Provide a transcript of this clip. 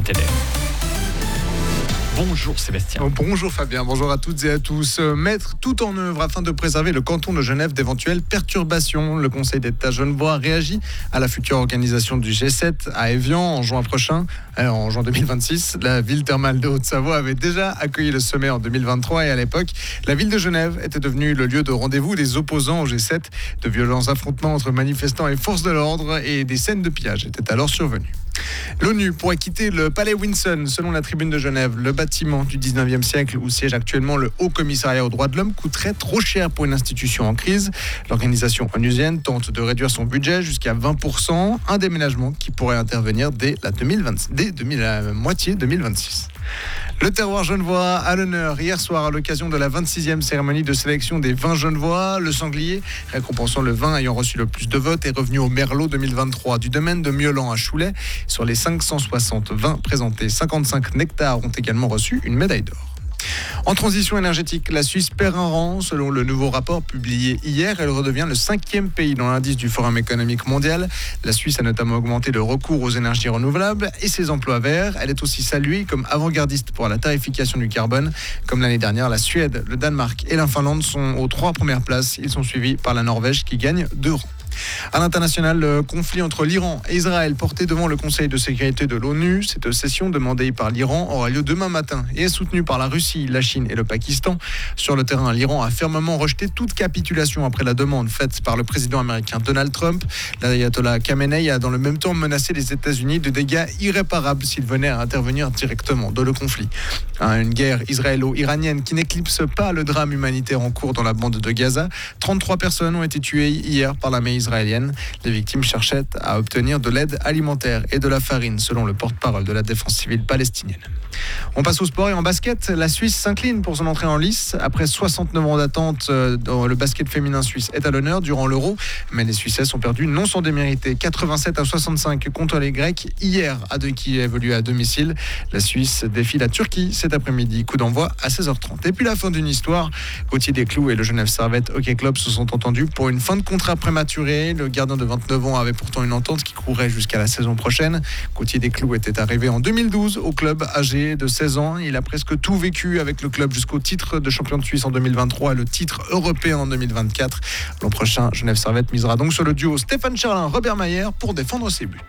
Saint-Hilaire. Bonjour Sébastien. Bonjour Fabien, bonjour à toutes et à tous. Mettre tout en œuvre afin de préserver le canton de Genève d'éventuelles perturbations. Le Conseil d'État genevois réagit à la future organisation du G7 à Évian en juin prochain, en juin 2026. La ville thermale de Haute-Savoie avait déjà accueilli le sommet en 2023 et à l'époque, la ville de Genève était devenue le lieu de rendez-vous des opposants au G7. De violents affrontements entre manifestants et forces de l'ordre et des scènes de pillage étaient alors survenues. L'ONU pourrait quitter le palais Windsor, selon la Tribune de Genève. Le bâtiment du 19e siècle où siège actuellement le Haut Commissariat aux droits de l'homme coûterait trop cher pour une institution en crise. L'organisation onusienne tente de réduire son budget jusqu'à 20%, un déménagement qui pourrait intervenir dès la moitié 2026. Le terroir genevois à l'honneur hier soir à l'occasion de la 26e cérémonie de sélection des vins genevois. Le sanglier, récompensant le vin ayant reçu le plus de votes, est revenu au Merlot 2023 du domaine de Mieulan à Choulais. Sur les 560 vins présentés, 55 nectars ont également reçu une médaille d'or. En transition énergétique, la Suisse perd un rang. Selon le nouveau rapport publié hier, elle redevient le 5e pays dans l'indice du Forum économique mondial. La Suisse a notamment augmenté le recours aux énergies renouvelables et ses emplois verts. Elle est aussi saluée comme avant-gardiste pour la tarification du carbone. Comme l'année dernière, la Suède, le Danemark et la Finlande sont aux 3 premières places. Ils sont suivis par la Norvège qui gagne 2 rangs. À l'international, le conflit entre l'Iran et Israël porté devant le Conseil de sécurité de l'ONU. Cette session demandée par l'Iran aura lieu demain matin et est soutenue par la Russie, la Chine et le Pakistan. Sur le terrain, l'Iran a fermement rejeté toute capitulation après la demande faite par le président américain Donald Trump. L'ayatollah Khamenei a dans le même temps menacé les États-Unis de dégâts irréparables s'ils venaient à intervenir directement dans le conflit. Une guerre israélo-iranienne qui n'éclipse pas le drame humanitaire en cours dans la bande de Gaza. 33 personnes ont été tuées hier par l'armée israélienne. Les victimes cherchaient à obtenir de l'aide alimentaire et de la farine, selon le porte-parole de la défense civile palestinienne. On passe au sport et en basket, la Suisse s'incline pour son entrée en lice. Après 69 ans d'attente, le basket féminin suisse est à l'honneur durant l'Euro. Mais les Suissesses ont perdu non sans démérité. 87-65 contre les Grecs hier, qui évolue à domicile. La Suisse défie la Turquie cet après-midi. Coup d'envoi à 16h30. Et puis la fin d'une histoire. Gauthier Desclous et le Genève Servette Hockey Club se sont entendus pour une fin de contrat prématurée. Le gardien de 29 ans avait pourtant une entente qui courait jusqu'à la saison prochaine. Gauthier Desclous était arrivé en 2012 au club âgé de 16 ans. Il a presque tout vécu avec le club jusqu'au titre de champion de Suisse en 2023 et le titre européen en 2024. L'an prochain, Genève Servette misera donc sur le duo Stéphane Charlin-Robert Mayer pour défendre ses buts.